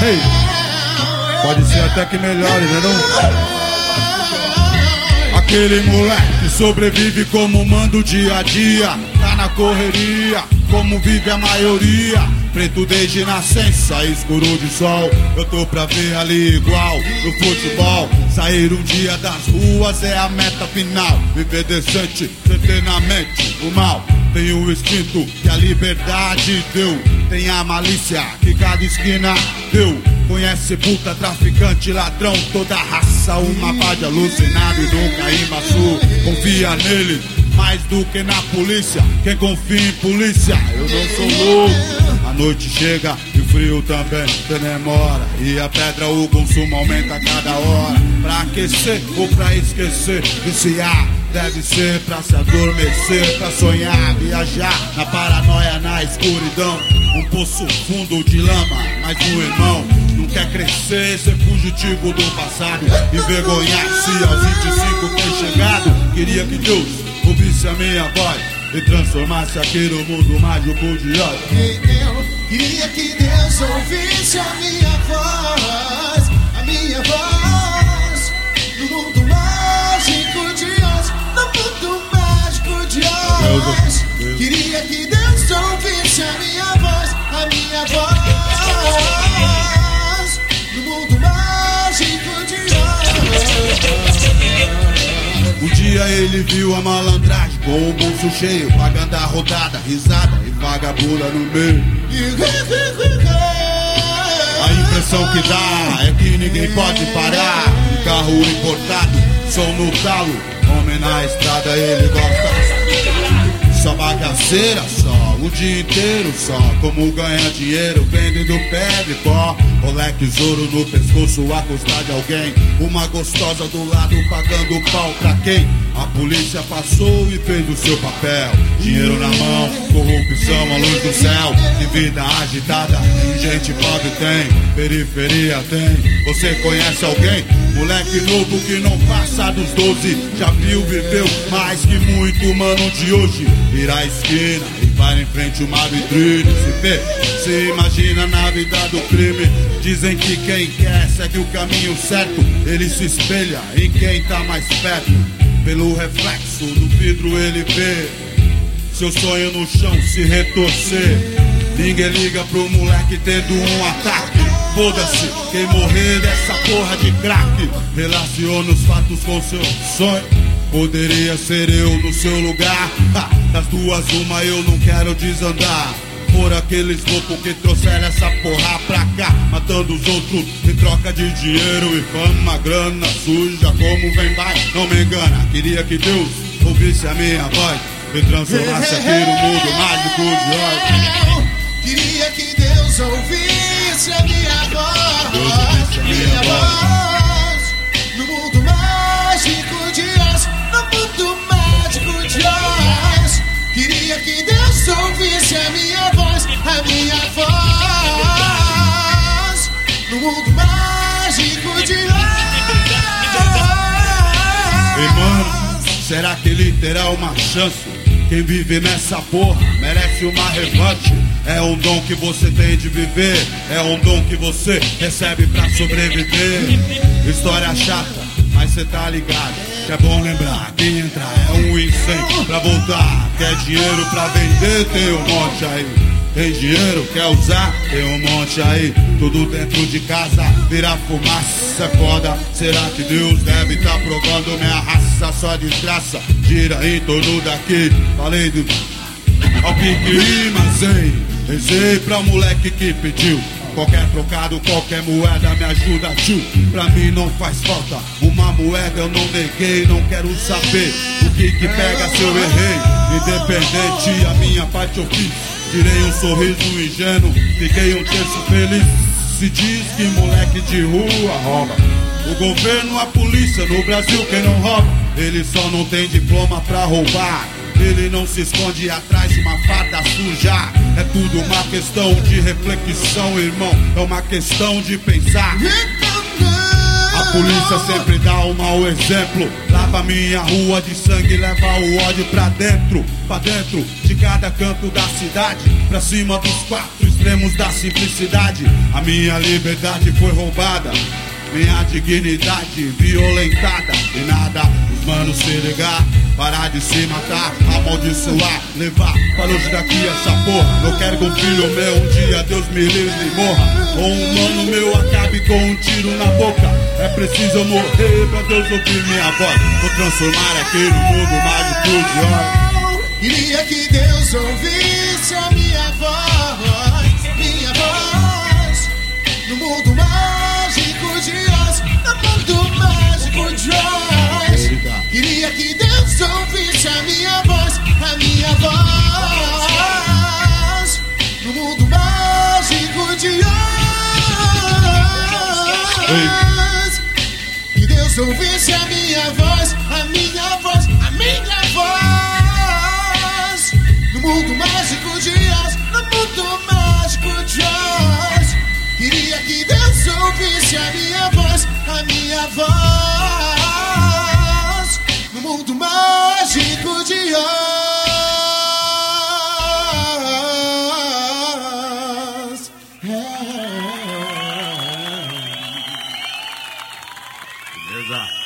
Hey. Pode ser até que melhore, né não? Aquele moleque sobrevive como manda o dia a dia. Tá na correria, como vive a maioria. Preto desde nascença, escuro de sol. Eu tô pra ver ali igual no futebol. Sair um dia das ruas é a meta final. Viver decente, ter na mente o mal. Tem o instinto que a liberdade deu. Tem a malícia que cada esquina deu. Conhece puta, traficante, ladrão, toda raça. Uma pá de alucinado e nunca imaçu. Confia nele mais do que na polícia. Quem confia em polícia, eu não sou louco. A noite chega e o frio também demora. E a pedra, o consumo aumenta a cada hora. Pra aquecer ou pra esquecer, viciar. Deve ser pra se adormecer, pra sonhar, viajar na paranoia, na escuridão. Um poço fundo de lama, mas um irmão não quer crescer, ser fugitivo do passado. Envergonhar-se aos 25 ter chegado. Queria que Deus ouvisse a minha voz e transformasse aqui no mundo mágico de hoje. Eu queria que Deus ouvisse a minha voz, a minha voz, no mundo mágico de hoje, no mundo mágico de hoje. Queria que Deus ouvisse a minha voz, a minha voz, no mundo mágico de hoje. Um dia ele viu a malandragem com o bolso cheio, pagando a rodada, risada e vagabunda no meio. A impressão que dá é que ninguém pode parar. Um carro importado, som no talo, homem na estrada ele gosta. Só bagaceira, só o dia inteiro, só como ganha dinheiro vendendo pé de pó. Rolex, ouro no pescoço, a custa de alguém. Uma gostosa do lado pagando pau pra quem? A polícia passou e fez o seu papel. Dinheiro na mão, corrupção à luz do céu. Que vida agitada, gente pobre tem, periferia tem. Você conhece alguém? Moleque novo que não passa dos 12. Já viu, viveu mais que muito mano de hoje. Vira a esquina e vai em frente uma vitrine. Se vê, se imagina na vida do crime. Dizem que quem quer segue o caminho certo. Ele se espelha em quem tá mais perto. Pelo reflexo do vidro ele vê seu sonho no chão se retorcer. Ninguém liga pro moleque tendo um ataque. Foda-se quem morrer dessa porra de crack. Relaciona os fatos com seu sonho. Poderia ser eu no seu lugar. Das duas uma eu não quero desandar. Por aqueles loucos que trouxeram essa porra pra cá, matando os outros em troca de dinheiro e fama, grana suja como vem vai, não me engana. Queria que Deus ouvisse a minha voz e transformasse aqui no mundo mágico de hoje. Queria que Deus ouvisse a minha voz, minha voz, no mundo mágico de hoje, no mundo mágico de hoje. Queria que Deus ouvisse a minha voz, a minha voz, no mundo mágico de hoje. Irmão, será que ele terá uma chance? Quem vive nessa porra merece uma revanche. É um dom que você tem de viver, é um dom que você recebe pra sobreviver. História chata, mas cê tá ligado que é bom lembrar. Quem entrar é um incêndio pra voltar. Quer dinheiro pra vender, tem um monte aí. Tem dinheiro, quer usar, tem um monte aí. Tudo dentro de casa, vira fumaça, é foda. Será que Deus deve tá provando minha raça? Só desgraça, gira em torno daqui. Falei do ao pique, mas hein, rezei pra moleque que pediu. Qualquer trocado, qualquer moeda me ajuda, tio. Pra mim não faz falta uma moeda, eu não neguei. Não quero saber o que pega se eu errei. Independente, a minha parte eu fiz. Tirei um sorriso ingênuo, fiquei um terço feliz. Se diz que moleque de rua rouba. O governo, a polícia, no Brasil quem não rouba. Ele só não tem diploma pra roubar. Ele não se esconde atrás de uma farda suja. É tudo uma questão de reflexão, irmão. É uma questão de pensar. A polícia sempre dá um mau exemplo. Lava minha rua de sangue, leva o ódio pra dentro de cada canto da cidade. Pra cima dos 4 extremos da simplicidade. A minha liberdade foi roubada, minha dignidade violentada. E nada, os manos se ligar, parar de se matar, amaldiçoar, levar pra longe daqui essa porra. Não quero que um filho meu um dia, Deus me livre, morra, ou um mano meu acabe com um tiro na boca. É preciso eu morrer pra Deus ouvir minha voz. Vou transformar aquele mundo mágico de ódio. Queria que Deus ouvisse a minha voz, no mundo mágico de Oz, no mundo mágico de Oz. Queria que Deus ouvisse a minha voz, no mundo mágico de Oz. Que Deus ouvisse a minha voz, no mundo mágico de Oz, no mundo mágico de Oz. Queria que Deus ouvisse a minha voz, no mundo mágico de Oz. Beleza?